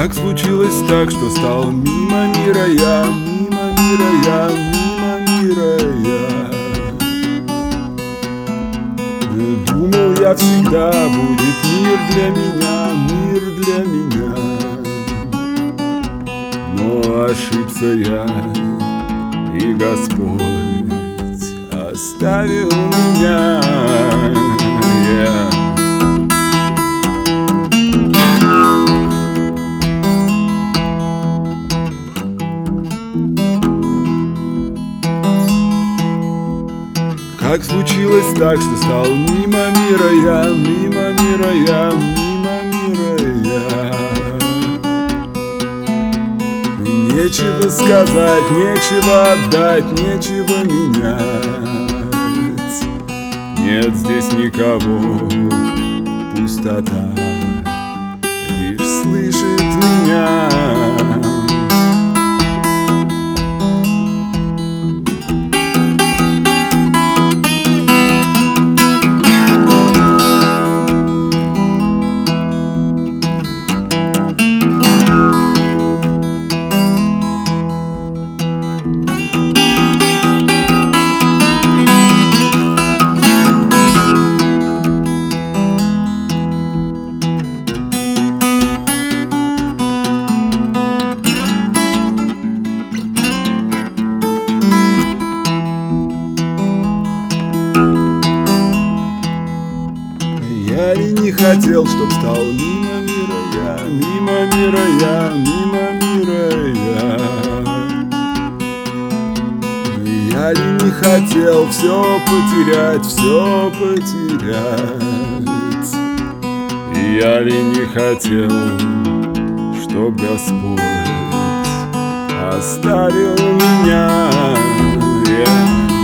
Как случилось так, что стал мимо мира я, мимо мира я, мимо мира я? Думал я всегда будет мир для меня, мир для меня. Но ошибся я, и Господь оставил меня. Как случилось так, что стал мимо мира я, мимо мира я, мимо мира я? Нечего сказать, нечего отдать, нечего менять. Нет здесь никого, пустота лишь слышит меня. Я ли не хотел, чтоб стал мимо мира я, мимо мира я, мимо мира я? Я ли не хотел все потерять, все потерять? Я ли не хотел, чтоб Господь оставил меня?